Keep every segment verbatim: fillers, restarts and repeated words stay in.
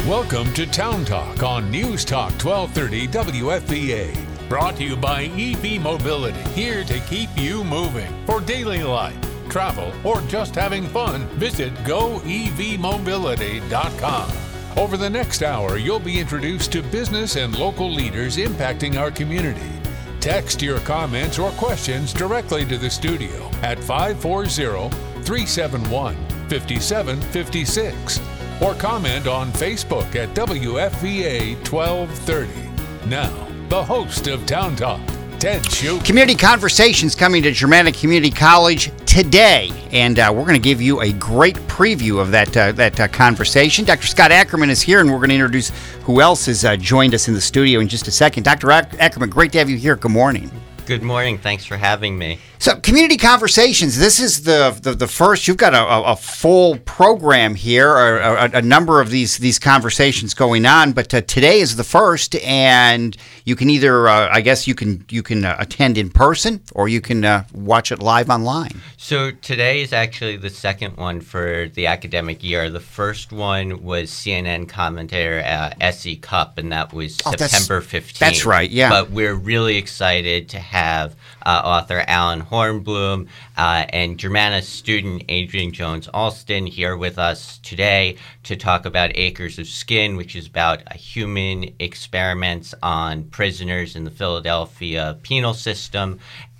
Welcome to Town Talk on News Talk twelve thirty W F V A. Brought to you by E V Mobility, here to keep you moving. For daily life, travel, or just having fun, visit go e v mobility dot com. Over the next hour, you'll be introduced to business and local leaders impacting our community. Text your comments or questions directly to the studio at five four zero, three seven one, five seven five six or comment on Facebook at W F V A twelve thirty. Now, the host of Town Talk, Ted Shute. Community Conversations coming to Germanna Community College today, and uh, we're going to give you a great preview of that uh, that uh, conversation. Doctor Scott Ackerman is here, and we're going to introduce who else has uh, joined us in the studio in just a second. Doctor Ackerman, great to have you here. Good morning. Good morning. Thanks for having me. So, Community Conversations, this is the the, the first, you've got a, a full program here, a, a, a number of these these conversations going on, but uh, today is the first, and you can either, uh, I guess you can you can uh, attend in person, or you can uh, watch it live online. So today is actually the second one for the academic year. The first one was C N N commentator uh, S E Cupp, and that was oh, September fifteenth. That's right, yeah. But we're really excited to have uh, author Alan Hornblum uh, and Germanna student Adrian Jones-Alston here with us today to talk about Acres of Skin, which is about uh, human experiments on prisoners in the Philadelphia penal system.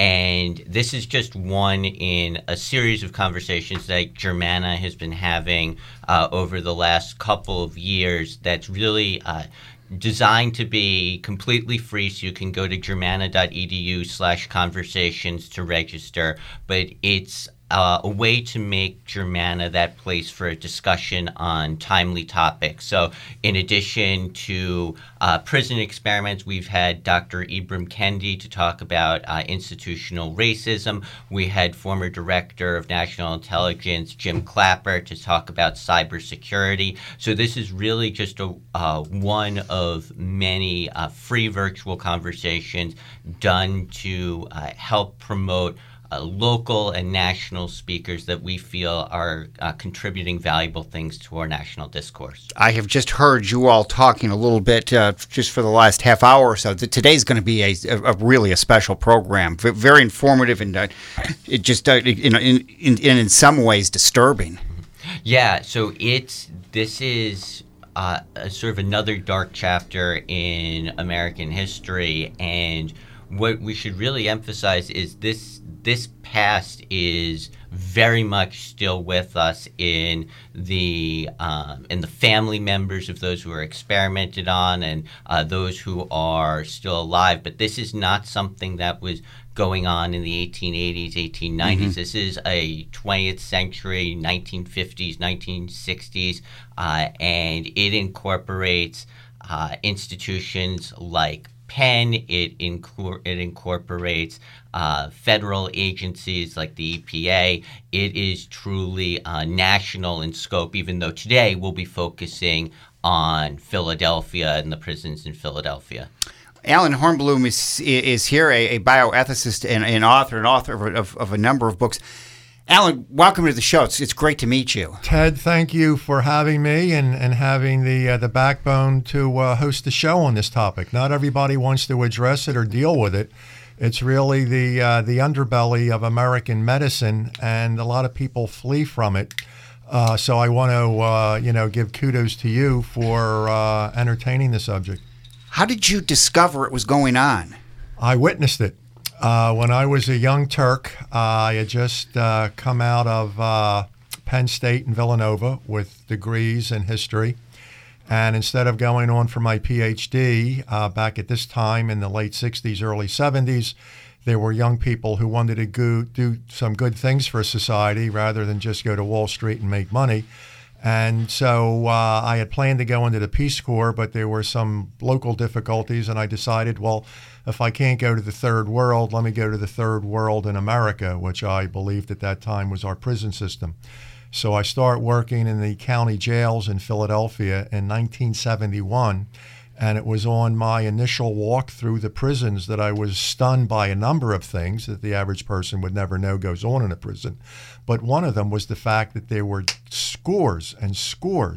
And this is just one in a series of conversations that Germanna has been having uh, over the last couple of years that's really uh, designed to be completely free, so you can go to germanna.edu slash conversations to register, but it's Uh, a way to make Germanna that place for a discussion on timely topics. So in addition to uh, prison experiments, we've had Doctor Ibram Kendi to talk about uh, institutional racism. We had former Director of National Intelligence Jim Clapper to talk about cybersecurity. So this is really just a, uh, one of many uh, free virtual conversations done to uh, help promote Uh, local and national speakers that we feel are uh, contributing valuable things to our national discourse. I have just heard you all talking a little bit uh, just for the last half hour or so. Today's going to be a, a, a really a special program, very informative, and uh, it just uh, in, in, in in some ways disturbing. Yeah, so it's this is uh, a sort of another dark chapter in American history, and what we should really emphasize is this. This past is very much still with us in the um, in the family members of those who are experimented on and uh, those who are still alive. But this is not something that was going on in the eighteen eighties, eighteen nineties. Mm-hmm. This is a twentieth century, nineteen fifties, nineteen sixties, uh, and it incorporates uh, institutions like Penn. It, incor- it incorporates uh, federal agencies like the E P A. It is truly uh, national in scope, even though today we'll be focusing on Philadelphia and the prisons in Philadelphia. Alan Hornblum is is here, a, a bioethicist and an author, an author of, of, of a number of books. Alan, welcome to the show. It's, it's great to meet you. Ted, thank you for having me and, and having the uh, the backbone to uh, host the show on this topic. Not everybody wants to address it or deal with it. It's really the uh, the underbelly of American medicine, and a lot of people flee from it. Uh, so I want to uh, you know give kudos to you for uh, entertaining the subject. How did you discover it was going on? I witnessed it. Uh, when I was a young Turk, uh, I had just uh, come out of uh, Penn State and Villanova with degrees in history. And instead of going on for my P H D uh, back at this time in the late sixties, early seventies, there were young people who wanted to go, do some good things for society rather than just go to Wall Street and make money. And so uh, I had planned to go into the Peace Corps, but there were some local difficulties, and I decided, well, if I can't go to the third world, let me go to the third world in America, which I believed at that time was our prison system. So I started working in the county jails in Philadelphia in nineteen seventy-one, and it was on my initial walk through the prisons that I was stunned by a number of things that the average person would never know goes on in a prison. But one of them was the fact that there were scores and scores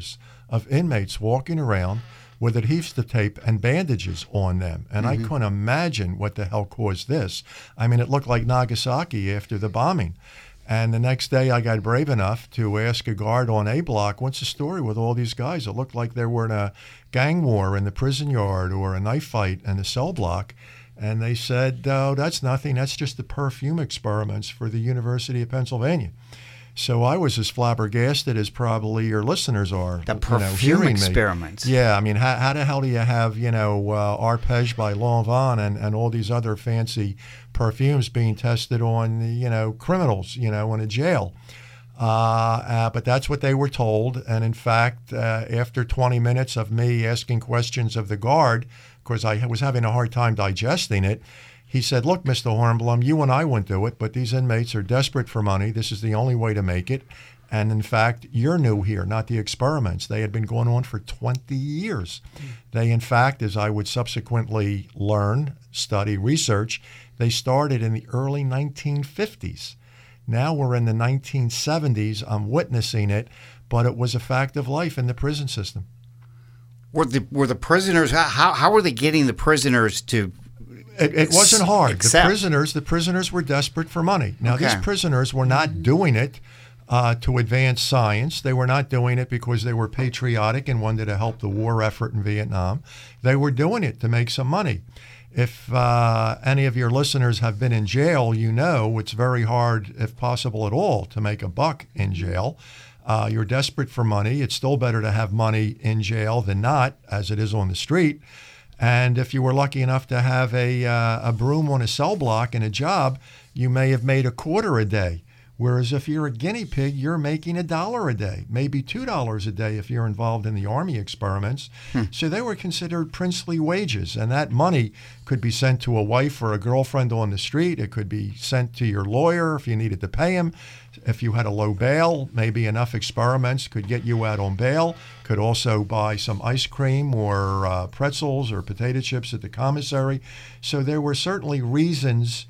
of inmates walking around with adhesive tape and bandages on them. And mm-hmm. I couldn't imagine what the hell caused this. I mean, it looked like Nagasaki after the bombing. And the next day I got brave enough to ask a guard on A block, what's the story with all these guys? It looked like they were in a gang war in the prison yard or a knife fight in the cell block. And they said, oh, that's nothing. That's just the perfume experiments for the University of Pennsylvania. So I was as flabbergasted as probably your listeners are. The perfume you know, experiments. Me. Yeah, I mean, how, how the hell do you have, you know, uh, Arpege by Lanvin and, and all these other fancy perfumes being tested on, you know, criminals, you know, in a jail? Uh, uh, but that's what they were told. And in fact, uh, after twenty minutes of me asking questions of the guard, because I was having a hard time digesting it, he said, look, Mister Hornblum, you and I wouldn't do it, but these inmates are desperate for money. This is the only way to make it. And in fact, you're new here, not the experiments. They had been going on for twenty years. Mm. They, in fact, as I would subsequently learn, study, research, they started in the early nineteen fifties. Now we're in the nineteen seventies. I'm witnessing it, but it was a fact of life in the prison system. Were the, were the prisoners, how, how were they getting the prisoners to... It, it wasn't hard. Accept. The prisoners, the prisoners were desperate for money. Now, okay. these prisoners were not doing it uh, to advance science. They were not doing it because they were patriotic and wanted to help the war effort in Vietnam. They were doing it to make some money. If uh, any of your listeners have been in jail, you know it's very hard, if possible at all, to make a buck in jail. Uh, you're desperate for money. It's still better to have money in jail than not, as it is on the street. And if you were lucky enough to have a uh, a broom on a cell block and a job, you may have made a quarter a day. Whereas if you're a guinea pig, you're making a dollar a day, maybe two dollars a day if you're involved in the Army experiments. Hmm. So they were considered princely wages. And that money could be sent to a wife or a girlfriend on the street. It could be sent to your lawyer if you needed to pay him. If you had a low bail, maybe enough experiments could get you out on bail. Could also buy some ice cream or uh, pretzels or potato chips at the commissary. So there were certainly reasons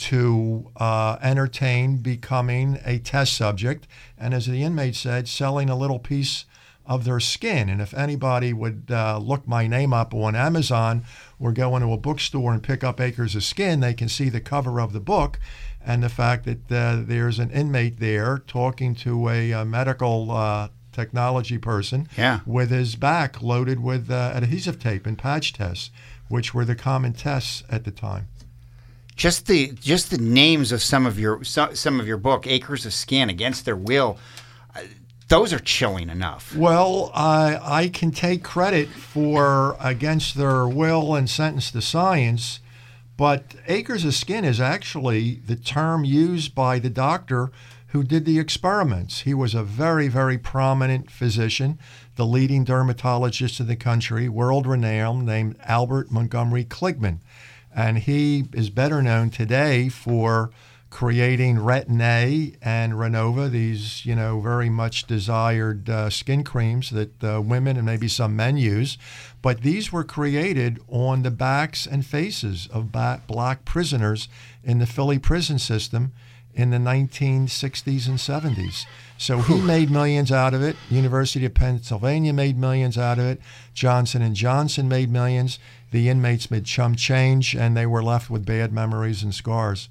to uh, entertain becoming a test subject, and as the inmate said, selling a little piece of their skin. And if anybody would uh, look my name up on Amazon or go into a bookstore and pick up Acres of Skin, they can see the cover of the book and the fact that uh, there's an inmate there talking to a, a medical uh, technology person yeah. with his back loaded with uh, adhesive tape and patch tests, which were the common tests at the time. Just the just the names of some of your some, some of your book, Acres of Skin, Against Their Will, uh, those are chilling enough. Well, I I can take credit for Against Their Will and Sentenced to Science, but Acres of Skin is actually the term used by the doctor who did the experiments. He was a very, very prominent physician, the leading dermatologist in the country, world-renowned, named Albert Montgomery Kligman. And he is better known today for creating Retin-A and Renova, these, you know, very much desired uh, skin creams that uh, women and maybe some men use. But these were created on the backs and faces of ba- black prisoners in the Philly prison system in the nineteen sixties and seventies. So he made millions out of it. University of Pennsylvania made millions out of it. Johnson and Johnson made millions. The inmates made chump change, and they were left with bad memories and scars.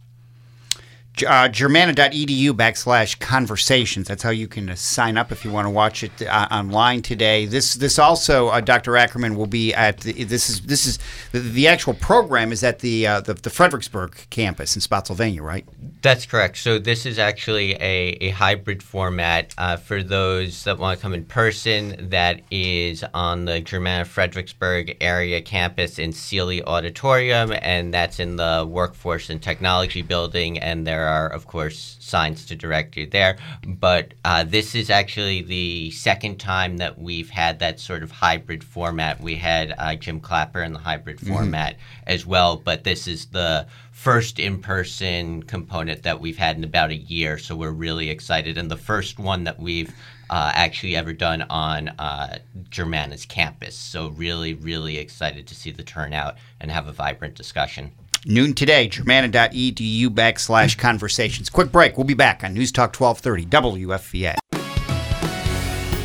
Uh, Germanna.edu backslash conversations. That's how you can uh, sign up if you want to watch it uh, online today. This this also, uh, Doctor Ackerman will be at the, this is this is the, the actual program is at the, uh, the the Fredericksburg campus in Spotsylvania, right? That's correct. So this is actually a, a hybrid format uh, for those that want to come in person. That is on the Germanna Fredericksburg area campus in Sealy Auditorium, and that's in the Workforce and Technology Building, and there are, of course, signs to direct you there. But uh, this is actually the second time that we've had that sort of hybrid format. We had uh, Jim Clapper in the hybrid mm-hmm. format as well, but this is the first in-person component that we've had in about a year, so we're really excited. And the first one that we've uh, actually ever done on uh, Germanna's campus. So really, really excited to see the turnout and have a vibrant discussion. Noon today, Germanna.edu backslash conversations. Quick break. We'll be back on News Talk twelve thirty W F V A.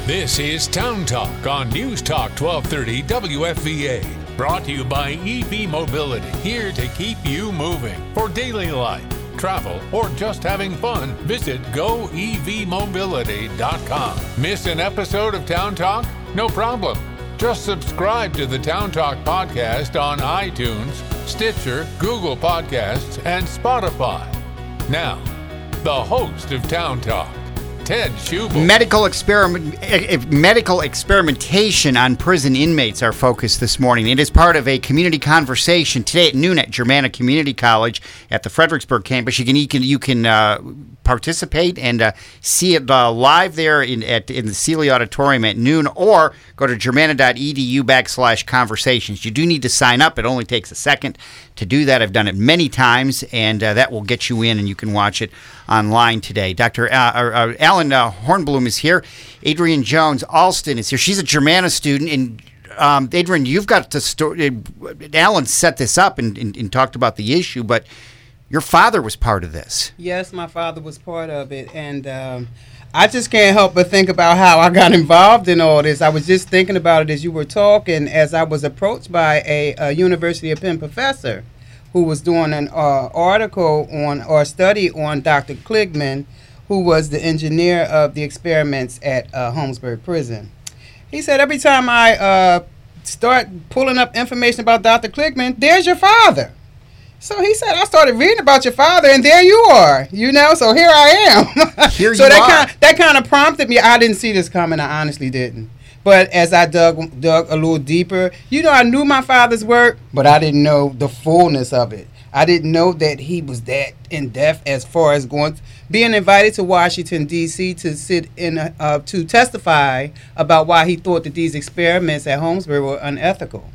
This is Town Talk on News Talk twelve thirty W F V A. Brought to you by E V Mobility, here to keep you moving. For daily life, travel, or just having fun, visit go e v mobility dot com. Miss an episode of Town Talk? No problem. Just subscribe to the Town Talk podcast on iTunes, Stitcher, Google Podcasts, and Spotify. Now, the host of Town Talk, Ted Schubel. Medical experiment, eh, medical experimentation on prison inmates are focused this morning. It is part of a community conversation today at noon at Germanna Community College at the Fredericksburg campus. You can you can you can uh, participate and uh, see it uh, live there in at in the Seeley Auditorium at noon, or go to germanna.edu backslash conversations. You do need to sign up. It only takes a second to do that. I've done it many times, and uh, that will get you in, and you can watch it online today. Doctor Uh, uh, Alan uh, Hornblum is here. Adrienne Jones Alston is here. She's a Germanna student, and um, Adrienne, you've got to story. Alan set this up and, and, and talked about the issue, but your father was part of this. Yes, my father was part of it, and um, I just can't help but think about how I got involved in all this. I was just thinking about it as you were talking, as I was approached by a, a University of Penn professor who was doing an uh, article on or study on Doctor Kligman, who was the engineer of the experiments at uh, Holmesburg Prison. He said, every time I uh, start pulling up information about Doctor Kligman, there's your father. So he said, I started reading about your father, and there you are, you know, so here I am. Here so you that are. kind that kind of prompted me. I didn't see this coming. I honestly didn't. But as I dug dug a little deeper, you know, I knew my father's work, but I didn't know the fullness of it. I didn't know that he was that in depth as far as going, being invited to Washington, D C to sit in, a, uh, to testify about why he thought that these experiments at Holmesburg were unethical.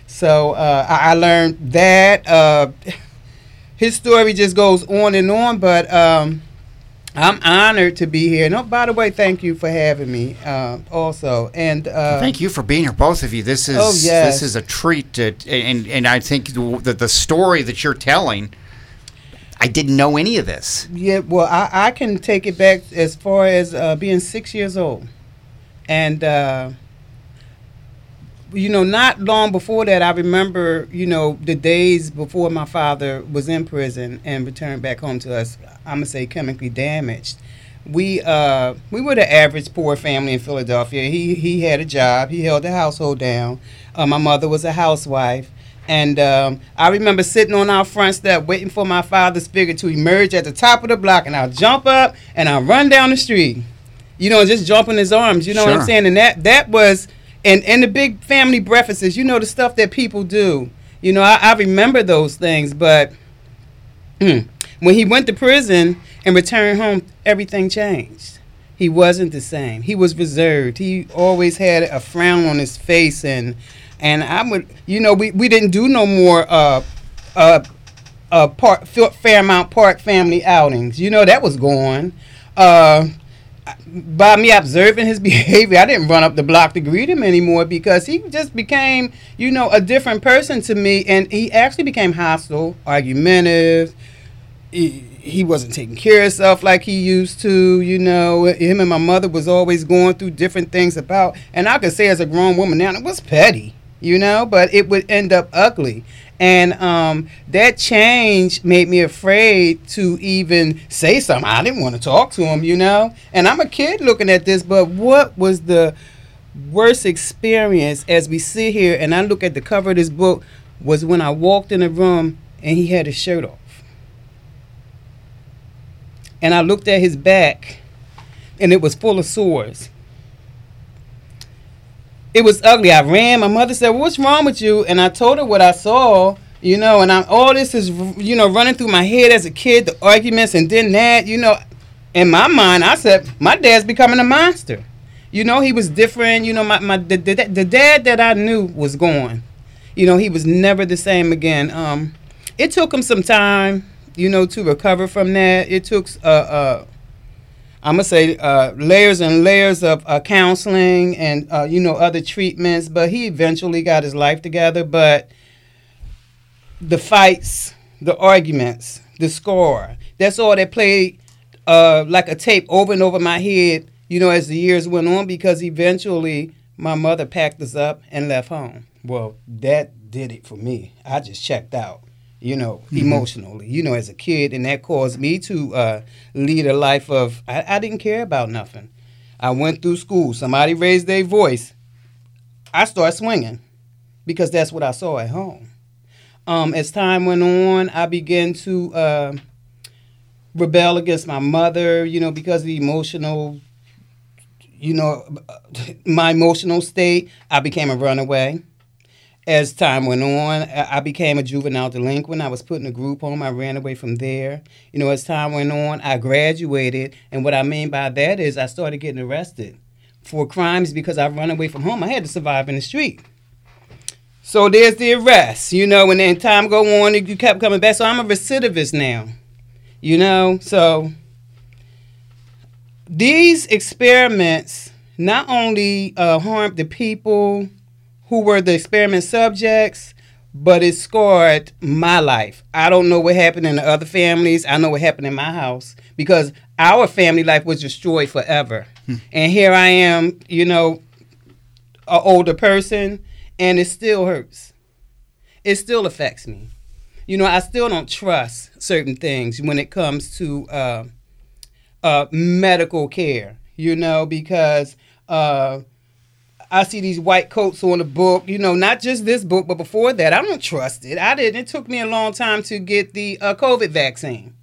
So uh, I, I learned that. Uh, his story just goes on and on, but um, I'm honored to be here. And oh, by the way, thank you for having me uh, also. And uh, Thank you for being here, both of you. This is Oh, yes. this is a treat, to, and and I think the the story that you're telling, I didn't know any of this. Yeah, well, I, I can take it back as far as uh, being six years old. And, uh, you know, not long before that, I remember, you know, the days before my father was in prison and returned back home to us, I'm going to say chemically damaged. We uh, we were the average poor family in Philadelphia. He, he had a job. He held the household down. Uh, my mother was a housewife. And um, I remember sitting on our front step waiting for my father's figure to emerge at the top of the block, and I'll jump up and I'll run down the street, you know, just jump in his arms, you know what Sure. I'm saying? And that, that was, and, and the big family breakfasts, you know, the stuff that people do. You know, I, I remember those things, but mm, when he went to prison and returned home, everything changed. He wasn't the same. He was reserved. He always had a frown on his face, and And I would, you know, we, we didn't do no more uh, uh, uh, park, Fairmount Park family outings. You know, that was gone. Uh, by me observing his behavior, I didn't run up the block to greet him anymore because he just became, you know, a different person to me. And he actually became hostile, argumentative. He, he wasn't taking care of himself like he used to, you know. Him and my mother was always going through different things about, and I could say as a grown woman now, it was petty. You know, but it would end up ugly. And um, that change made me afraid to even say something. I didn't want to talk to him, you know. And I'm a kid looking at this, but what was the worst experience as we sit here and I look at the cover of this book was when I walked in the room and he had his shirt off. And I looked at his back and it was full of sores. It was ugly. I ran. My mother said, "What's wrong with you?" And I told her what I saw, you know, and I'm, all this is, you know, running through my head as a kid, the arguments and then that, you know. In my mind, I said, my dad's becoming a monster. You know, he was different. You know, my, my the, the, the dad that I knew was gone. You know, he was never the same again. Um, it took him some time, you know, to recover from that. It took, uh, uh, I'm going to say, uh, layers and layers of uh, counseling and, uh, you know, other treatments. But he eventually got his life together. But the fights, the arguments, the score, that's all that played uh, like a tape over and over my head you know, as the years went on, because eventually my mother packed us up and left home. Well, that did it for me. I just checked out, you know, mm-hmm. emotionally, you know, as a kid. And that caused me to uh, lead a life of, I, I didn't care about nothing. I went through school. Somebody raised their voice. I started swinging because that's what I saw at home. Um, as time went on, I began to uh, rebel against my mother, you know, because of the emotional, you know, my emotional state. I became a runaway. As time went on, I became a juvenile delinquent. I was put in a group home. I ran away from there. You know, as time went on, I graduated. And what I mean by that is I started getting arrested for crimes because I run away from home. I had to survive in the street. So there's the arrest, you know, and then time go on, you kept coming back. So I'm a recidivist now, you know. So these experiments not only uh, harmed the people who were the experiment subjects, but it scarred my life. I don't know what happened in the other families. I know what happened in my house because our family life was destroyed forever. Hmm. And here I am, you know, an older person, and it still hurts. It still affects me. You know, I still don't trust certain things when it comes to uh, uh, medical care, you know, because uh, I see these white coats on the book, you know, not just this book, but before that, I don't trust it. I didn't. It took me a long time to get the uh, COVID vaccine.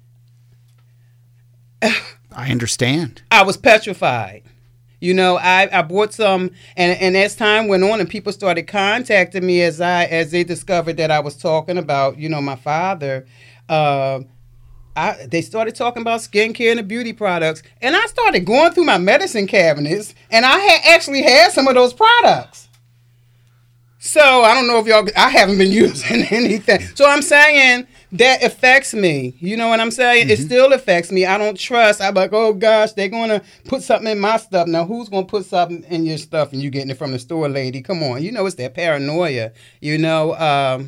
I understand. I was petrified. You know, I, I bought some, and, and as time went on and people started contacting me as I as they discovered that I was talking about, you know, my father, uh, I, they started talking about skincare and the beauty products. And I started going through my medicine cabinets, and I had actually had some of those products. So I don't know if y'all, I haven't been using anything. So I'm saying that affects me. You know what I'm saying? Mm-hmm. It still affects me. I don't trust. I'm like, oh gosh, they're going to put something in my stuff. Now, who's going to put something in your stuff and you getting it from the store, lady? Come on. You know, it's that paranoia, you know. Um,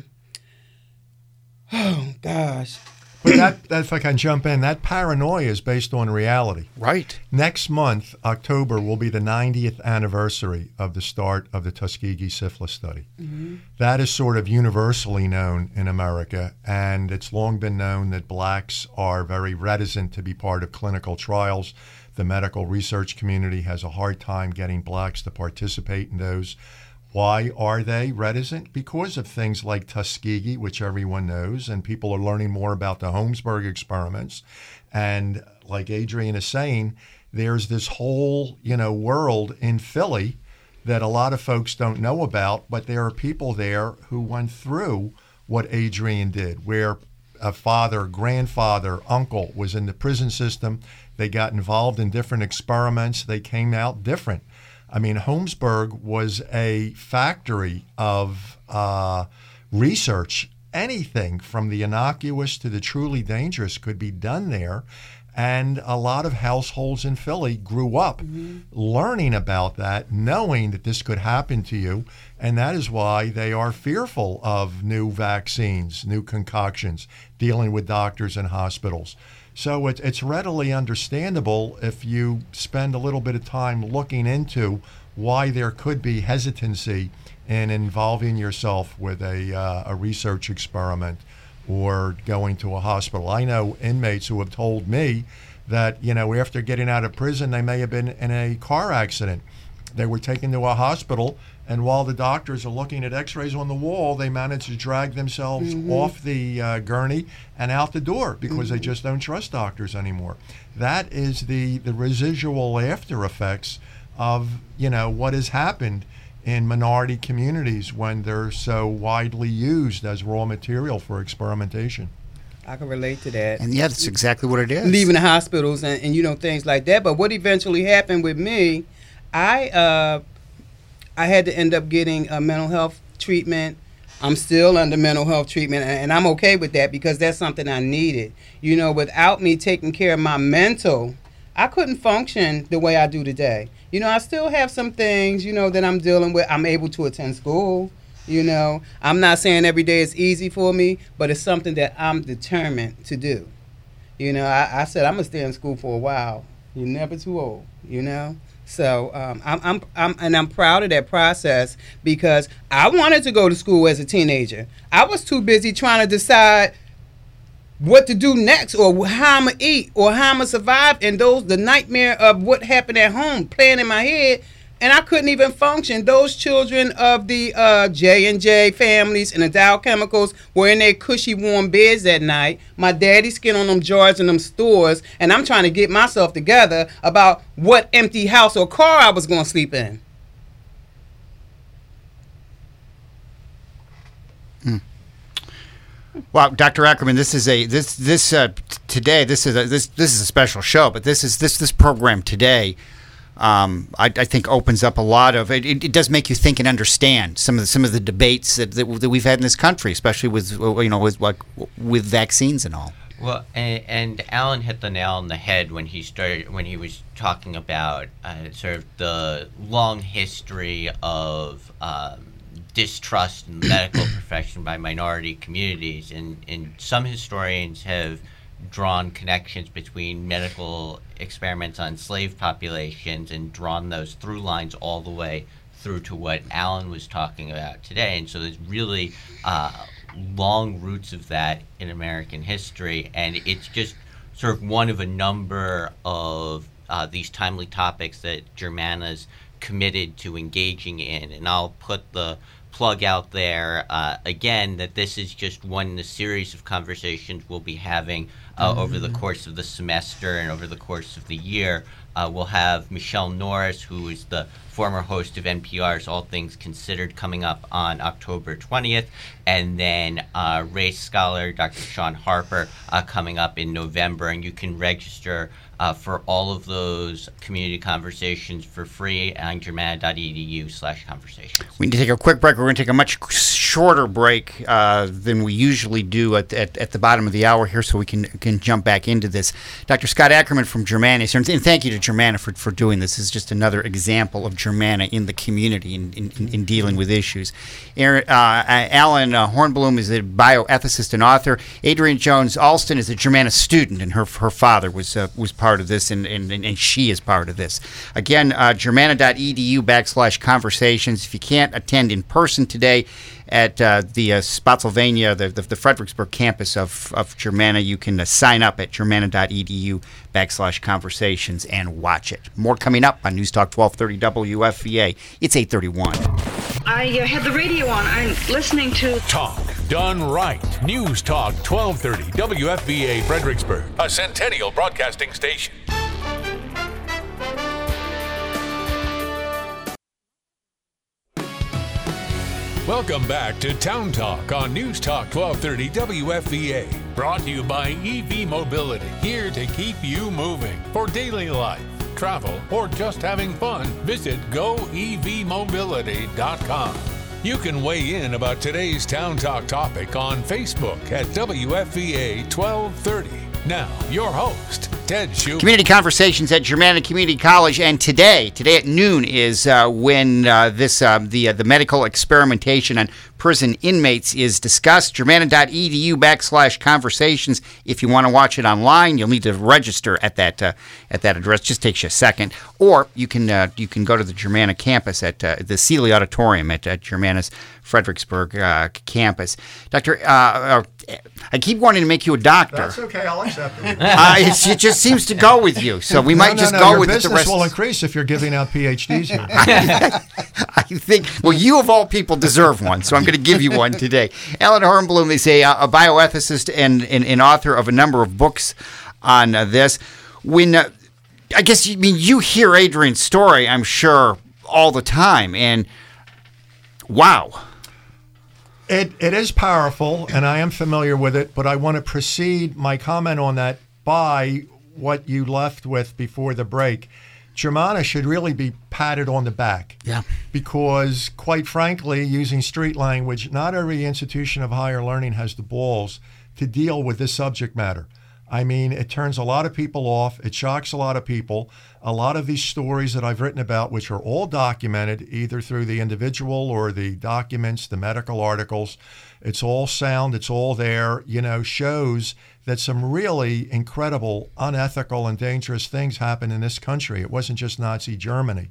oh, gosh. But that, that, if I can jump in, that paranoia is based on reality. Right. Next month, October, will be the ninetieth anniversary of the start of the Tuskegee syphilis study. Mm-hmm. That is sort of universally known in America, and it's long been known that blacks are very reticent to be part of clinical trials. The medical research community has a hard time getting blacks to participate in those. Why are they reticent? Because of things like Tuskegee, which everyone knows, and people are learning more about the Holmesburg experiments. And like Adrian is saying, there's this whole, you know, world in Philly that a lot of folks don't know about, but there are people there who went through what Adrian did, where a father, grandfather, uncle was in the prison system. They got involved in different experiments. They came out different. I mean, Holmesburg was a factory of uh, research. Anything from the innocuous to the truly dangerous could be done there. And a lot of households in Philly grew up mm-hmm. learning about that, knowing that this could happen to you. And that is why they are fearful of new vaccines, new concoctions, dealing with doctors and hospitals. So it, it's readily understandable if you spend a little bit of time looking into why there could be hesitancy in involving yourself with a, uh, a research experiment or going to a hospital. I know inmates who have told me that, you know, after getting out of prison, they may have been in a car accident. They were taken to a hospital, and while the doctors are looking at x-rays on the wall, they manage to drag themselves mm-hmm. off the uh, gurney and out the door because mm-hmm. they just don't trust doctors anymore. That is the, the residual after effects of, you know, what has happened in minority communities when they're so widely used as raw material for experimentation. I can relate to that. And yeah, that's exactly what it is. Leaving the hospitals and, and you know, things like that. But what eventually happened with me, I uh, I had to end up getting a mental health treatment. I'm still under mental health treatment, and I'm okay with that because that's something I needed. You know, without me taking care of my mental, I couldn't function the way I do today. You know, I still have some things, you know, that I'm dealing with. I'm able to attend school, you know. I'm not saying every day is easy for me, but it's something that I'm determined to do. You know, I, I said I'm going to stay in school for a while. You're never too old. you know. So um, I'm, I'm, I'm, and I'm proud of that process because I wanted to go to school as a teenager. I was too busy trying to decide what to do next, or how I'm gonna eat, or how I'm gonna survive, and those the nightmare of what happened at home playing in my head, and I couldn't even function. Those children of the uh, J and J families and the Dow Chemicals were in their cushy warm beds at night. My daddy's skin on them jars in them stores, and I'm trying to get myself together about what empty house or car I was gonna sleep in. Hmm. Well, Doctor Ackerman, this is a this this uh, t- today. This is a, this this is a special show, but this is this this program today. Um, I, I think opens up a lot of it, it. It does make you think and understand some of the, some of the debates that, that that we've had in this country, especially with you know with like with vaccines and all. Well, and, and Alan hit the nail on the head when he started when he was talking about uh, sort of the long history of um, distrust in the medical profession by minority communities, and, and some historians have drawn connections between medical experiments on slave populations and drawn those through lines all the way through to what Alan was talking about today. And so there's really uh, long roots of that in American history, and it's just sort of one of a number of uh, these timely topics that Germanna's committed to engaging in. And I'll put the plug out there uh, again that this is just one in a series of conversations we'll be having uh, mm-hmm. over the course of the semester and over the course of the year. Uh, we'll have Michelle Norris, who is the former host of N P R's All Things Considered, coming up on October twentieth, and then uh, race scholar Doctor Sean Harper uh, coming up in November. And you can register uh, for all of those community conversations for free on germanna.edu slash conversations. We need to take a quick break. We're going to take a much shorter break uh, than we usually do at, at at the bottom of the hour here, so we can can jump back into this. Doctor Scott Ackerman from Germanna is here, and thank you to Germanna for, for doing this. This is just another example of Germanna in the community in, in, in dealing with issues. Aaron, uh, Alan uh, Hornblum is a bioethicist and author. Adrienne Jones Alston is a Germanna student, and her her father was uh, was part of this, and, and, and she is part of this. Again, uh, germanna.edu backslash conversations. If you can't attend in person today at uh, the uh, Spotsylvania, the, the the Fredericksburg campus of, of Germanna, you can uh, sign up at germanna.edu backslash conversations and watch it. More coming up on News Talk twelve thirty W F V A. It's eight thirty-one. I uh, had the radio on. I'm listening to Talk Done Right. News Talk twelve thirty W F V A Fredericksburg, a Centennial Broadcasting station. Welcome back to Town Talk on News Talk twelve thirty W F V A. Brought to you by E V Mobility, here to keep you moving. For daily life, travel, or just having fun, visit go e v mobility dot com. You can weigh in about today's Town Talk topic on Facebook at W F V A twelve thirty. Now, your host, Ted Shue. Community Conversations at Germanna Community College, and today, today at noon is uh, when uh, this uh, the uh, the medical experimentation on prison inmates is discussed. Germanna.edu backslash conversations. If you want to watch it online, you'll need to register at that uh, at that address. Just takes you a second, or you can uh, you can go to the Germanna campus at uh, the Seeley Auditorium at, at Germanna's Fredericksburg uh, campus. Doctor, uh, I keep wanting to make you a doctor. That's okay. I'll accept it. uh, it's, it just seems to go with you, so we no, might no, just no, go your with it the business rest. will increase if you're giving out P H Ds here. I think, well, you of all people deserve one, so I'm going to give you one today. Alan Hornblum is a, a bioethicist and, and, and author of a number of books on uh, this. When uh, I guess you I mean you hear Adrienne's story, I'm sure, all the time, and wow. It It is powerful, and I am familiar with it, but I want to precede my comment on that by what you left with before the break. Germanna should really be patted on the back. Yeah. Because, quite frankly, using street language, not every institution of higher learning has the balls to deal with this subject matter. I mean, it turns a lot of people off. It shocks a lot of people. a lot of these stories that I've written about, which are all documented either through the individual or the documents, the medical articles, it's all sound, it's all there, you know, shows that some really incredible, unethical, and dangerous things happen in this country. It wasn't just Nazi Germany.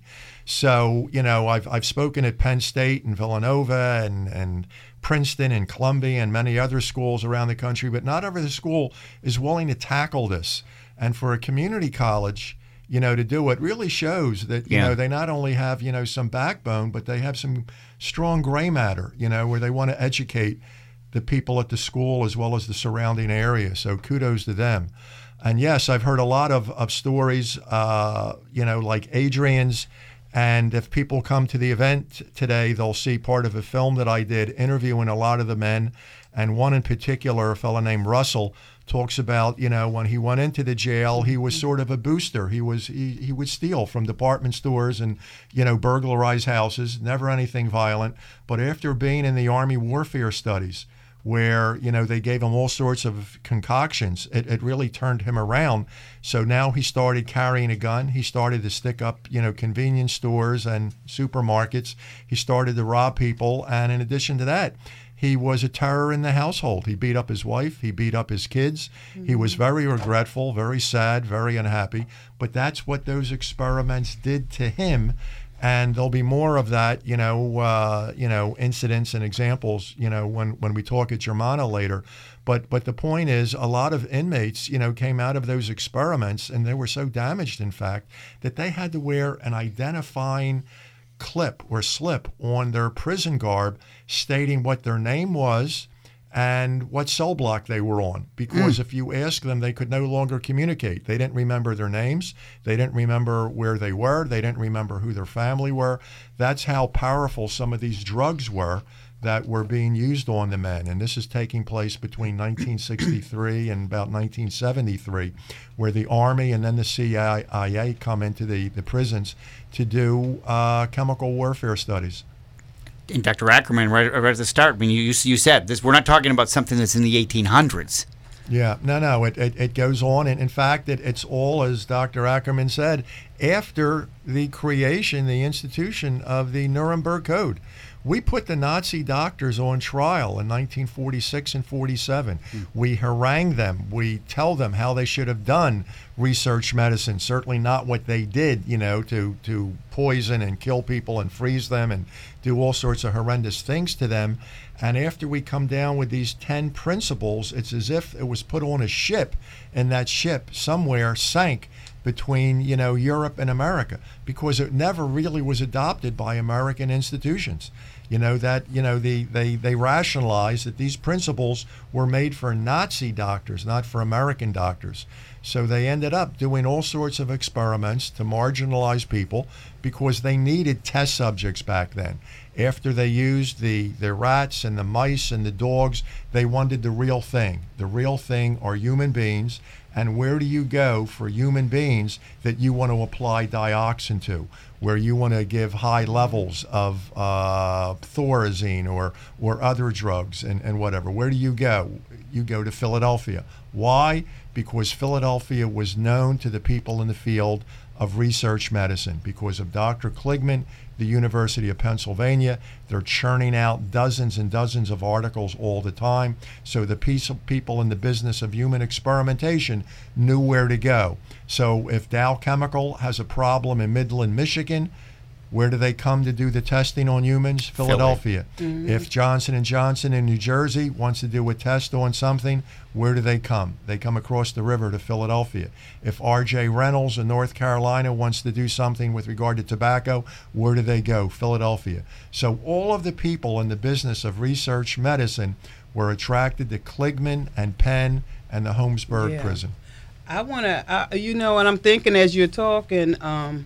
So, you know, I've I've spoken at Penn State and Villanova and, and Princeton and Columbia and many other schools around the country, but not every school is willing to tackle this. And for a community college, you know, to do it really shows that, you Yeah. know, they not only have, you know, some backbone, but they have some strong gray matter, you know, where they want to educate the people at the school as well as the surrounding area. So kudos to them. And yes, I've heard a lot of, of stories, uh, you know, like Adrian's. And if people come to the event today, they'll see part of a film that I did interviewing a lot of the men. And one in particular, a fellow named Russell, talks about, you know, when he went into the jail, he was sort of a booster. He was he, he would steal from department stores and, you know, burglarize houses, never anything violent. But after being in the Army warfare studies, where, you know, they gave him all sorts of concoctions, it, it really turned him around. So now he started carrying a gun. He started to stick up, you know, convenience stores and supermarkets. He started to rob people. And in addition to that, he was a terror in the household. He beat up his wife. He beat up his kids. Mm-hmm. He was very regretful, very sad, very unhappy. But that's what those experiments did to him. And there'll be more of that, you know, uh, you know, incidents and examples, you know, when, when we talk at Germana later. But but the point is, a lot of inmates, you know, came out of those experiments, and they were so damaged, in fact, that they had to wear an identifying clip or slip on their prison garb stating what their name was and what cell block they were on. Because mm. if you ask them, they could no longer communicate. They didn't remember their names. They didn't remember where they were. They didn't remember who their family were. That's how powerful some of these drugs were that were being used on the men. And this is taking place between nineteen sixty-three and about nineteen seventy-three, where the Army and then the C I A come into the, the prisons to do uh, chemical warfare studies. And Doctor Ackerman, right, right at the start, I mean, you you said this. We're not talking about something that's in the eighteen hundreds. Yeah, no, no, it it, it goes on, and in fact, it, it's all, as Doctor Ackerman said, after the creation, the institution of the Nuremberg Code. We put the Nazi doctors on trial in nineteen forty-six and forty-seven. Mm. We harangue them. We tell them how they should have done research medicine, certainly not what they did, you know, to, to poison and kill people and freeze them and do all sorts of horrendous things to them. And after we come down with these ten principles, it's as if it was put on a ship, and that ship somewhere sank between, you know, Europe and America, because it never really was adopted by American institutions. You know, that, you know, the, they, they rationalized that these principles were made for Nazi doctors, not for American doctors. So they ended up doing all sorts of experiments to marginalize people because they needed test subjects back then. After they used the, the rats and the mice and the dogs, they wanted the real thing. The real thing are human beings. And where do you go for human beings that you want to apply dioxin to, where you want to give high levels of uh, Thorazine or or other drugs and, and whatever? Where do you go? You go to Philadelphia. Why? Because Philadelphia was known to the people in the field of research medicine because of Doctor Kligman, the University of Pennsylvania. They're churning out dozens and dozens of articles all the time. So the piece of people in the business of human experimentation knew where to go. So if Dow Chemical has a problem in Midland, Michigan, where do they come to do the testing on humans? Philadelphia. Mm-hmm. If Johnson and Johnson in New Jersey wants to do a test on something, where do they come? They come across the river to Philadelphia. If R J Reynolds in North Carolina wants to do something with regard to tobacco, where do they go? Philadelphia. So all of the people in the business of research medicine were attracted to Kligman and Penn and the Holmesburg yeah. prison. I want to, you know, and I'm thinking as you're talking, um,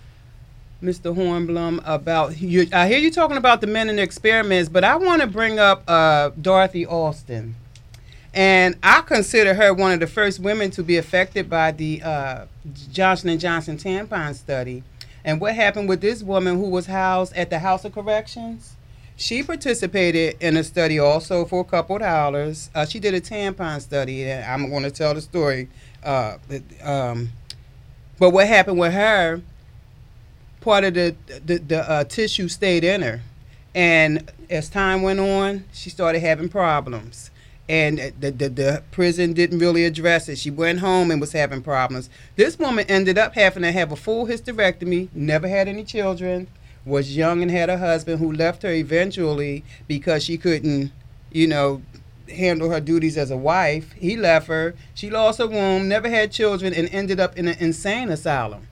Mister Hornblum, about you. I hear you talking about the men in the experiments, but I want to bring up uh, Dorothy Alston, and I consider her one of the first women to be affected by the uh, Johnson and Johnson tampon study. And what happened with this woman who was housed at the House of Corrections? She participated in a study also for a couple of dollars. Uh, she did a tampon study, and I'm going to tell the story. Uh, um, But what happened with her, part of the the, the uh, tissue stayed in her. And as time went on, she started having problems. And the, the, the prison didn't really address it. She went home and was having problems. This woman ended up having to have a full hysterectomy, never had any children, was young and had a husband who left her eventually because she couldn't, you know, handle her duties as a wife. He left her. She lost her womb, never had children, and ended up in an insane asylum.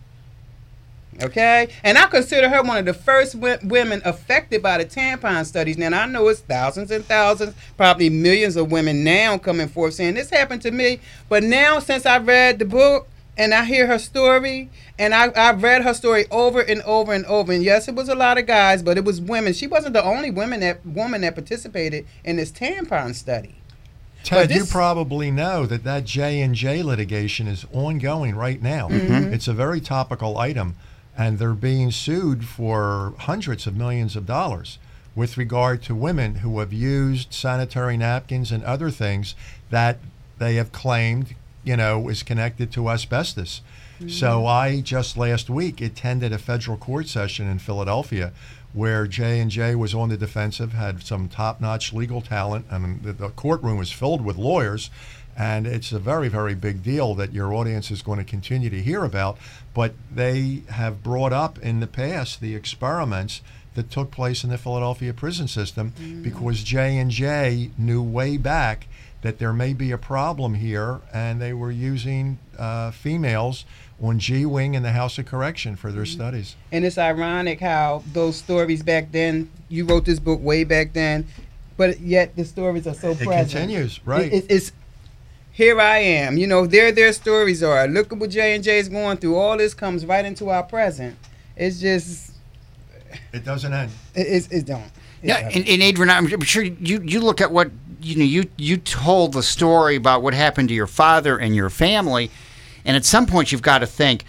Okay? And I consider her one of the first w- women affected by the tampon studies. Now, I know it's thousands and thousands, probably millions of women now coming forth saying, this happened to me. But now, since I read the book and I hear her story, and I, I've read her story over and over and over, and yes, it was a lot of guys, but it was women. She wasn't the only woman that, woman that participated in this tampon study. Ted, this, you probably know that that J and J litigation is ongoing right now. Mm-hmm. It's a very topical item. And they're being sued for hundreds of millions of dollars with regard to women who have used sanitary napkins and other things that they have claimed, you know, is connected to asbestos. Mm-hmm. So I just last week attended a federal court session in Philadelphia where J and J was on the defensive, had some top-notch legal talent, and the, the courtroom was filled with lawyers. And it's a very, very big deal that your audience is going to continue to hear about. But they have brought up in the past the experiments that took place in the Philadelphia prison system mm. because J and J knew way back that there may be a problem here, and they were using uh, females on G-Wing and the House of Correction for their mm. studies. And it's ironic how those stories back then, you wrote this book way back then, but yet the stories are so it present. It continues, right. It, it, it's Here I am. You know, there their stories are. Look at what J and J is going through. All this comes right into our present. It's just... It doesn't end. It, it, it don't. It yeah, doesn't. and, and Adrian, I'm sure you, you look at what, you know, you, you told the story about what happened to your father and your family, and at some point you've got to think,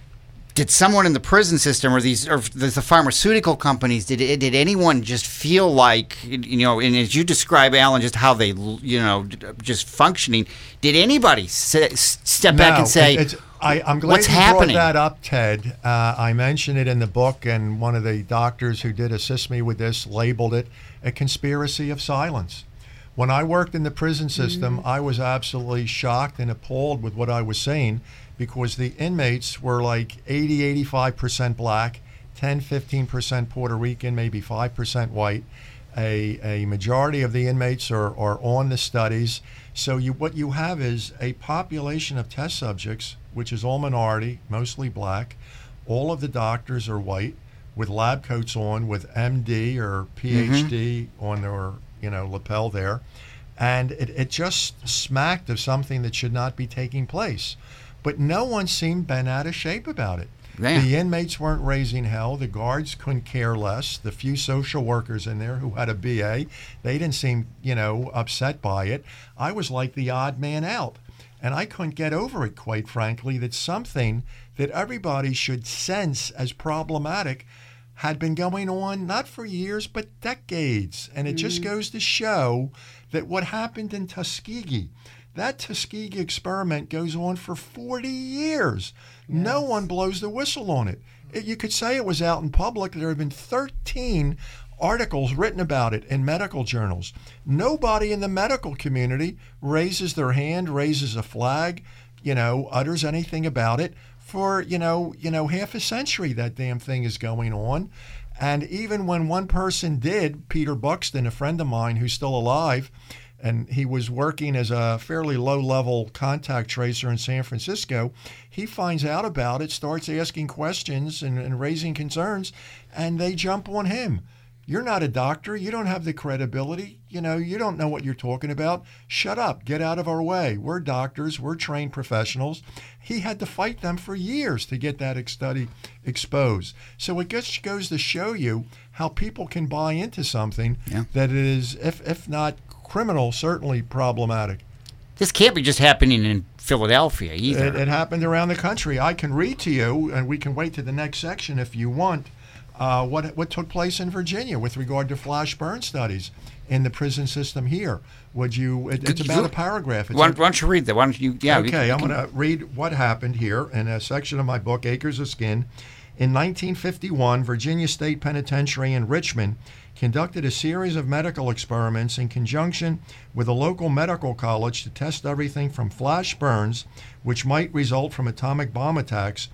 did someone in the prison system or these or the, the pharmaceutical companies, did did anyone just feel like, you know, and as you describe, Alan, just how they, you know, just functioning, did anybody sit, step no, back and say, it's, I, I'm glad what's you happening? brought that up, Ted. Uh, I mentioned it in the book, and one of the doctors who did assist me with this labeled it a conspiracy of silence. When I worked in the prison system, mm-hmm. I was absolutely shocked and appalled with what I was seeing, because the inmates were like eighty, eighty-five percent black, ten, fifteen percent Puerto Rican, maybe five percent white. A, a majority of the inmates are, are on the studies. So you, what you have is a population of test subjects, which is all minority, mostly black. All of the doctors are white with lab coats on, with M D or P H D mm-hmm. on their, you know, lapel there. And it, it just smacked of something that should not be taking place. But no one seemed bent out of shape about it. Man. The inmates weren't raising hell. The guards couldn't care less. The few social workers in there who had a B A, they didn't seem, you know, upset by it. I was like the odd man out. And I couldn't get over it, quite frankly, that something that everybody should sense as problematic had been going on not for years, but decades. And it mm. just goes to show that what happened in Tuskegee, that Tuskegee experiment goes on for forty years. Yes. No one blows the whistle on it. it. You could say it was out in public. There have been thirteen articles written about it in medical journals. Nobody in the medical community raises their hand, raises a flag, you know, utters anything about it. For, you know, you know, half a century that damn thing is going on. And even when one person did, Peter Buxton, a friend of mine who's still alive, and he was working as a fairly low-level contact tracer in San Francisco, he finds out about it, starts asking questions and, and raising concerns, and they jump on him. You're not a doctor. You don't have the credibility. You know, you don't know what you're talking about. Shut up. Get out of our way. We're doctors. We're trained professionals. He had to fight them for years to get that study exposed. So it just goes to show you how people can buy into something yeah. that is, if if not criminal, certainly problematic. This can't be just happening in Philadelphia either. It, it happened around the country. I can read to you, and we can wait to the next section if you want. uh, what what took place in Virginia with regard to flash burn studies in the prison system here. Would you? It, it's about a paragraph. It's Why, a, why don't you read that? Why don't you? Yeah. okay, you, I'm you going to read what happened here in a section of my book, Acres of Skin. In nineteen fifty-one, Virginia State Penitentiary in Richmond conducted a series of medical experiments in conjunction with a local medical college to test everything from flash burns, which might result from atomic bomb attacks,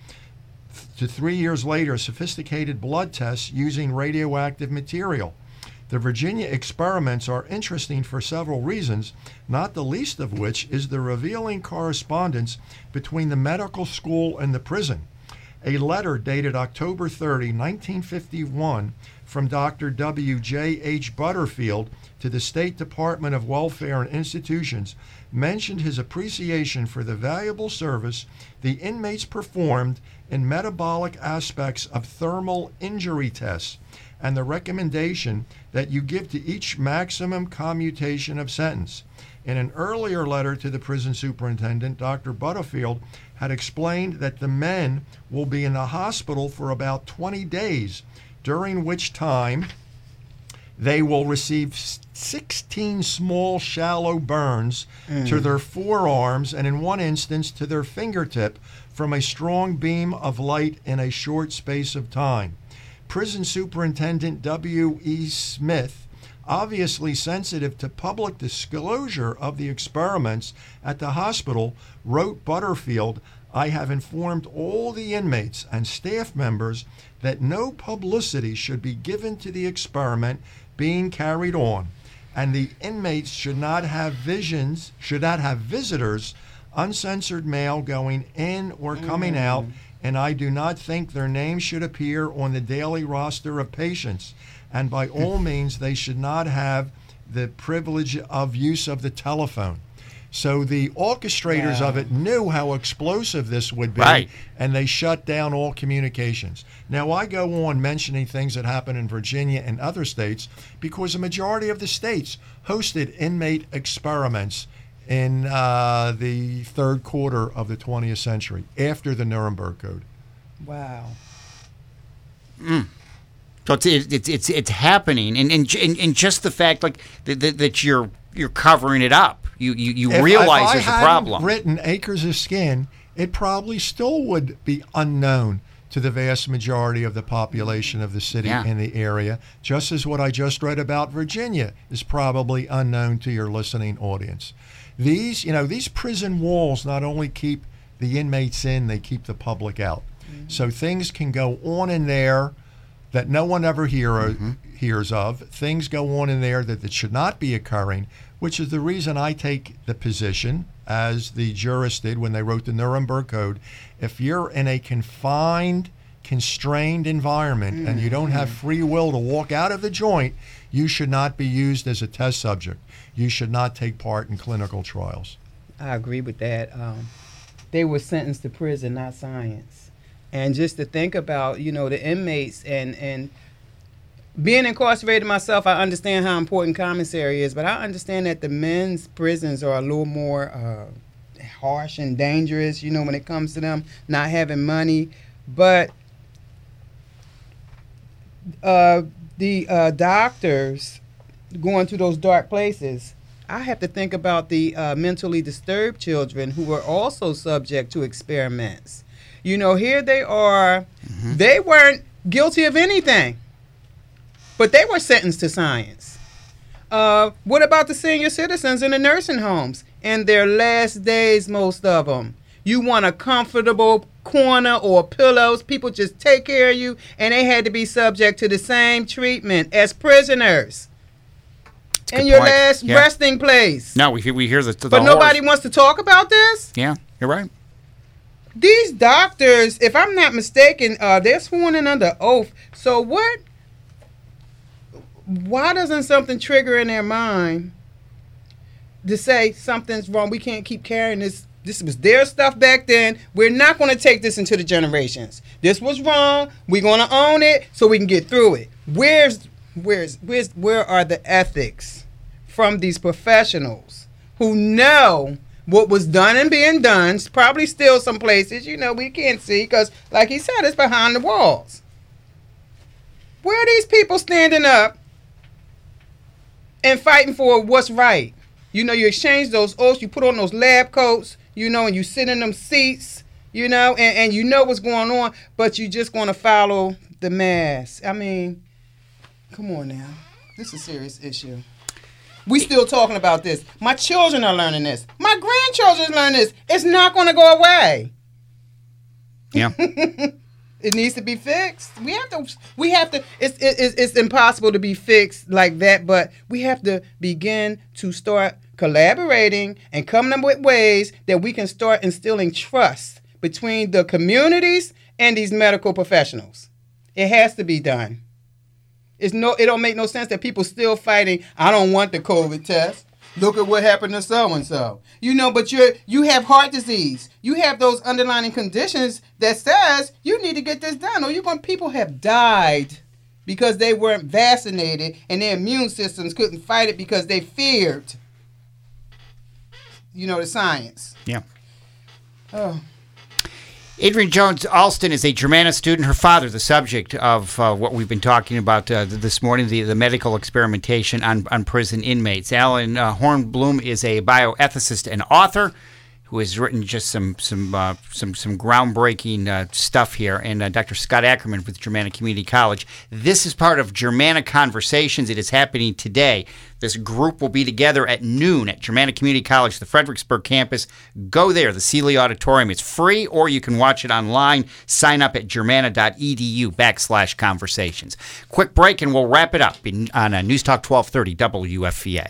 to three years later, sophisticated blood tests using radioactive material. The Virginia experiments are interesting for several reasons, not the least of which is the revealing correspondence between the medical school and the prison. A letter dated October thirtieth, nineteen fifty-one, from Doctor W J H Butterfield to the State Department of Welfare and Institutions mentioned his appreciation for the valuable service the inmates performed in metabolic aspects of thermal injury tests and the recommendation that you give to each maximum commutation of sentence. In an earlier letter to the prison superintendent, Doctor Butterfield had explained that the men will be in the hospital for about twenty days, during which time they will receive sixteen small shallow burns mm. to their forearms and in one instance to their fingertip from a strong beam of light in a short space of time. Prison Superintendent W E Smith, obviously sensitive to public disclosure of the experiments at the hospital, wrote Butterfield, "I have informed all the inmates and staff members that no publicity should be given to the experiment being carried on, and the inmates should not have visions, should not have visitors, uncensored mail going in or coming mm. out, and I do not think their names should appear on the daily roster of patients, and by all means they should not have the privilege of use of the telephone." So the orchestrators yeah. of it knew how explosive this would be, right. and they shut down all communications. Now, I go on mentioning things that happen in Virginia and other states because a majority of the states hosted inmate experiments in uh, the third quarter of the twentieth century, after the Nuremberg Code. Wow. Mm. So it's it's it's it's happening, and and and just the fact like that, that, that you're you're covering it up. You you, you if, realize if there's I a problem. Written Acres of Skin, it probably still would be unknown to the vast majority of the population of the city yeah. and the area, just as what I just read about Virginia is probably unknown to your listening audience. These, you know, these prison walls not only keep the inmates in, they keep the public out. Mm-hmm. So things can go on in there that no one ever hear, mm-hmm. hears of. Things go on in there that, that should not be occurring, which is the reason I take the position, as the jurists did when they wrote the Nuremberg Code. If you're in a confined, constrained environment mm-hmm. and you don't have free will to walk out of the joint, you should not be used as a test subject. You should not take part in clinical trials. I agree with that. Um, they were sentenced to prison, not science. And just to think about, you know, the inmates and, and being incarcerated myself, I understand how important commissary is, but I understand that the men's prisons are a little more uh, harsh and dangerous, you know, when it comes to them not having money. But uh, the uh, doctors going to those dark places, I have to think about the uh, mentally disturbed children who were also subject to experiments. You know, here they are, mm-hmm. they weren't guilty of anything, but they were sentenced to science. Uh, what about the senior citizens in the nursing homes? In their last days, most of them. You want a comfortable corner or pillows, people just take care of you, and they had to be subject to the same treatment as prisoners. In your point. last yeah. resting place. No, we hear, we hear the, the But horrors. Nobody wants to talk about this? Yeah, you're right. These doctors, if I'm not mistaken, uh, they're sworn in under oath. So what? Why doesn't something trigger in their mind to say something's wrong? We can't keep carrying this. This was their stuff back then. We're not going to take this into the generations. This was wrong. We're going to own it so we can get through it. Where's, where's, where's, where are the ethics from these professionals who know what was done and being done? Probably still some places, you know, we can't see because, like he said, it's behind the walls. Where are these people standing up and fighting for what's right? You know, you exchange those oaths, you put on those lab coats, you know, and you sit in them seats, you know, and, and you know what's going on, but you just going to follow the mass. I mean, come on now. This is a serious issue. We still talking about this. My children are learning this. My grandchildren learn this. It's not going to go away. Yeah. It needs to be fixed. We have to. We have to. It's it's it's impossible to be fixed like that. But we have to begin to start collaborating and coming up with ways that we can start instilling trust between the communities and these medical professionals. It has to be done. It's no. It don't make no sense that people still fighting. I don't want the COVID test. Look at what happened to so and so. You know, but you're you have heart disease. You have those underlying conditions that says you need to get this done, or you're going. People have died because they weren't vaccinated and their immune systems couldn't fight it because they feared. You know, the science. Yeah. Oh. Adrienne Jones-Alston is a Germanna student. Her father, the subject of uh, what we've been talking about uh, this morning, the, the medical experimentation on, on prison inmates. Alan uh, Hornblum is a bioethicist and author who has written just some some uh, some some groundbreaking uh, stuff here. And uh, Doctor Scott Ackerman with Germanna Community College. This is part of Germanna Conversations. It is happening today. This group will be together at noon at Germanna Community College, the Fredericksburg campus. Go there, the Seeley Auditorium. It's free, or you can watch it online. Sign up at germanna.edu backslash conversations. Quick break, and we'll wrap it up in, on uh, News Talk twelve thirty W F V A.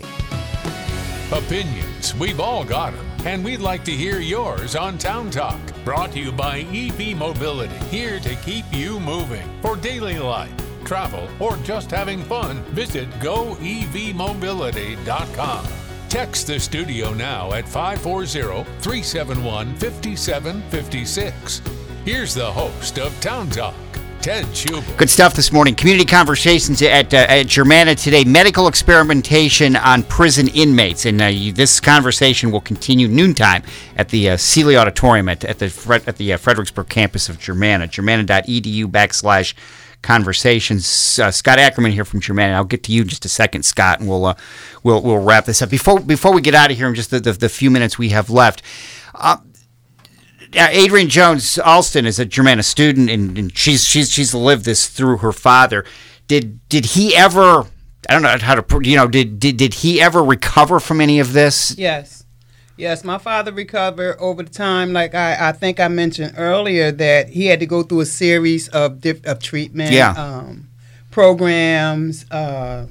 Opinions, we've all got them, and we'd like to hear yours on Town Talk. Brought to you by E V Mobility, here to keep you moving. For daily life, travel, or just having fun, visit go e v mobility dot com. Text the studio now at five four zero, three seven one, five seven five six. Here's the host of Town Talk, Ted Schubel. Good stuff this morning. Community Conversations at, uh, at Germanna today. Medical experimentation on prison inmates. And uh, you, this conversation will continue noontime at the uh, Seeley Auditorium at, at the Fred, at the uh, Fredericksburg campus of Germanna. Germanna.edu backslash conversations. Uh, Scott Ackerman here from Germanna. I'll get to you in just a second, Scott, and we'll uh, we'll we'll wrap this up. Before before we get out of here in just the, the, the few minutes we have left, uh, Uh, Adrienne Jones-Alston is a Germanna student, and, and she's she's she's lived this through her father. Did did he ever? I don't know how to. You know, did did did he ever recover from any of this? Yes, yes. My father recovered over the time. Like I, I think I mentioned earlier that he had to go through a series of diff, of treatment yeah. um, programs. Uh,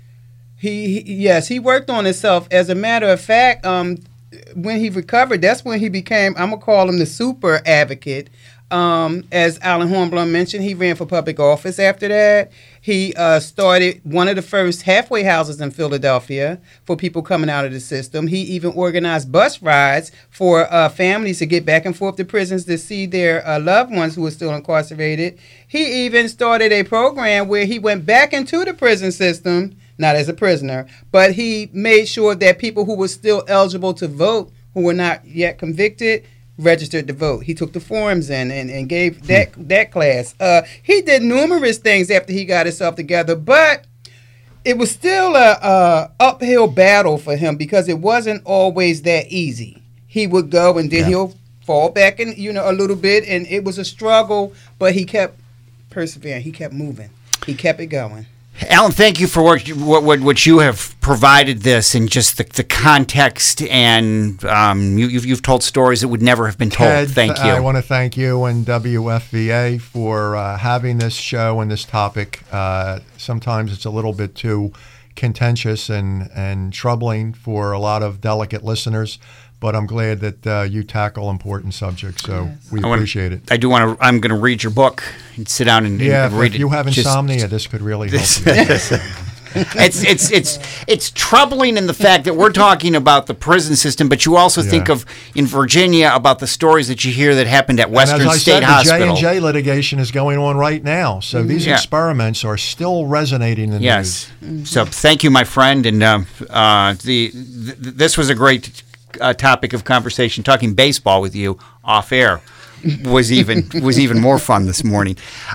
he, he yes, he worked on himself. As a matter of fact, um. when he recovered, that's when he became, I'm going to call him the super advocate. Um, as Alan Hornblum mentioned, he ran for public office after that. He uh, started one of the first halfway houses in Philadelphia for people coming out of the system. He even organized bus rides for uh, families to get back and forth to prisons to see their uh, loved ones who were still incarcerated. He even started a program where he went back into the prison system, not as a prisoner, but he made sure that people who were still eligible to vote, who were not yet convicted, registered to vote. He took the forms in and, and gave that hmm. that class. Uh, he did numerous things after he got himself together, but it was still a, a uphill battle for him because it wasn't always that easy. He would go and then yeah. he'll fall back in, you know, a little bit, and it was a struggle, but he kept persevering. He kept moving. He kept it going. Alan, thank you for what, what what you have provided this and just the, the context, and um, you, you've, you've told stories that would never have been told. Ted, thank you. I want to thank you and W F V A for uh, having this show and this topic. Uh, sometimes it's a little bit too contentious and, and troubling for a lot of delicate listeners, but I'm glad that uh, you tackle important subjects, so yes. we I wanna, appreciate it. I do want to. I'm going to read your book and sit down and, yeah, and read it. Yeah, if you have insomnia, just, this could really help you. it's it's it's it's troubling in the fact that we're talking about the prison system, but you also yeah. think of in Virginia about the stories that you hear that happened at Western and as I State said, Hospital. The J and J litigation is going on right now, so mm-hmm. these yeah. experiments are still resonating in the yes. news. Mm-hmm. So thank you, my friend, and uh, uh, the th- this was a great uh, topic of conversation. Talking baseball with you off air was even was even more fun this morning. Uh,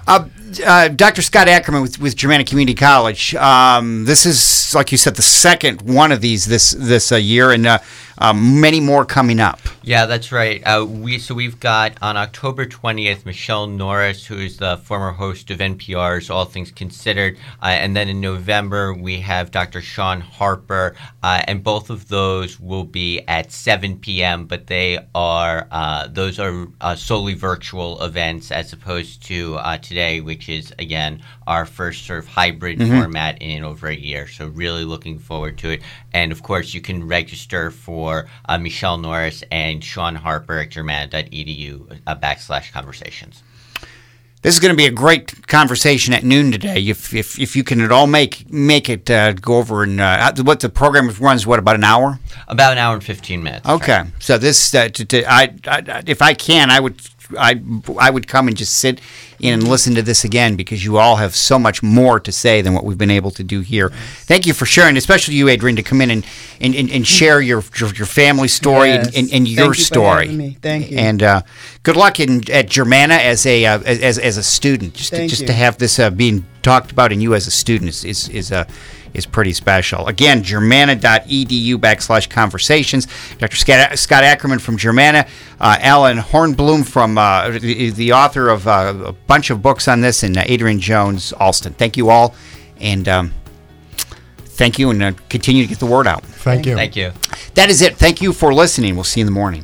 uh, Doctor Scott Ackerman with, with Germanna Community College. Um, this is, like you said, the second one of these this this uh, year, and uh, uh, many more coming up. Yeah, that's right. Uh, we so we've got on October twentieth Michelle Norris, who is the former host of N P R's All Things Considered, uh, and then in November we have Doctor Sean Harper, uh, and both of those will be at seven p.m. But they are uh, those are uh, solely virtual events as opposed to uh, today, which is again our first sort of hybrid mm-hmm. format in over a year. So really looking forward to it. And of course, you can register for uh, Michelle Norris and Sean Harper at germanna dot e d u uh, backslash conversations. This is going to be a great conversation at noon today. If if, if you can at all make make it uh, go over and uh, what the program runs, what about an hour? About an hour and fifteen minutes. Okay, right. So this uh, to, to, I, I if I can, I would. I I would come and just sit in and listen to this again because you all have so much more to say than what we've been able to do here. Thank you for sharing, especially you, Adrian, to come in and, and, and, and share your, your your family story yes. and, and, and your Thank you story. for having me. Thank you. And uh, good luck in at Germanna as a uh, as as a student. Just to, Thank just you. to have this uh, being talked about and you as a student is is is a. Uh, is pretty special. Again, germanna dot e d u backslash conversations. Doctor Scott, Scott Ackerman from Germanna, uh, Alan Hornblum from uh, the, the author of uh, a bunch of books on this, and uh, Adrian Jones Alston. Thank you all, and um, thank you, and uh, continue to get the word out. Thank you. Thank you. That is it. Thank you for listening. We'll see you in the morning.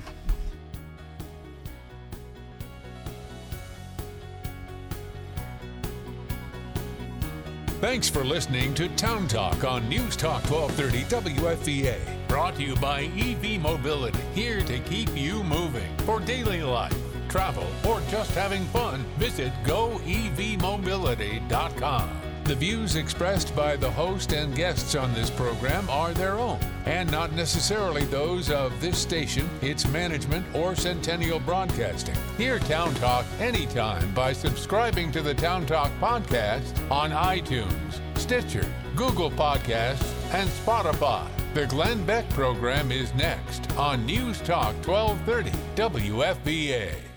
Thanks for listening to Town Talk on News Talk twelve thirty W F V A. Brought to you by E V Mobility, here to keep you moving. For daily life, travel, or just having fun, visit go e v mobility dot com. The views expressed by the host and guests on this program are their own, and not necessarily those of this station, its management, or Centennial Broadcasting. Hear Town Talk anytime by subscribing to the Town Talk podcast on iTunes, Stitcher, Google Podcasts, and Spotify. The Glenn Beck program is next on News Talk twelve thirty W F V A.